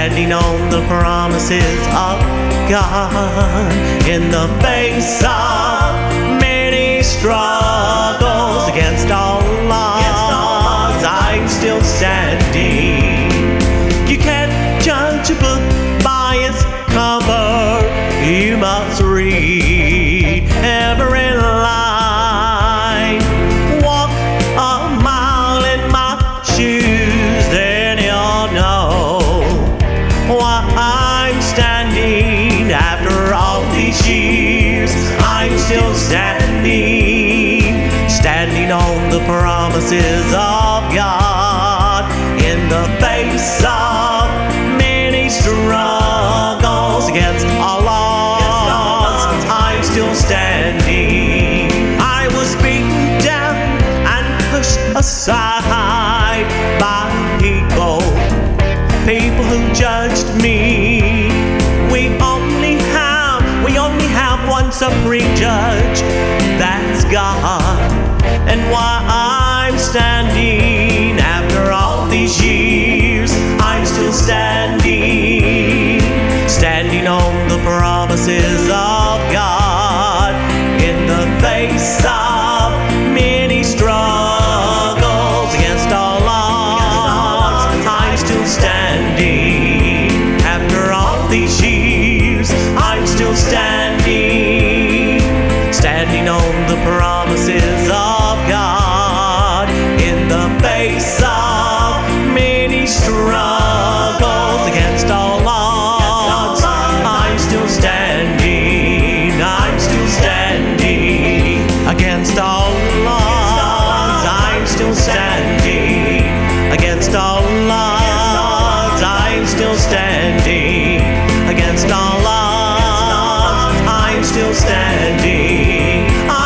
standing on the promises of God in the face of many struggles against all odds. I'm still standing. You can't judge a book by its cover. You must read every line. Walk a mile in my shoes, then you'll know why I'm standing. After all these years, I'm still standing, standing on the promises of God in the face of many struggles against all odds. I'm still standing. I was beaten down and pushed aside by people who judged me. We only have one supreme judge, that's God. And why I'm standing after all these years, I'm still standing, standing on the promises of God in the face of many struggles against all odds. I'm still standing after all these years. I'm still standing, standing on the promises of God in the face of many struggles against all odds. I'm still standing. I'm still standing against all odds. I'm still standing against all odds. I'm still standing against all odds. I'm still standing.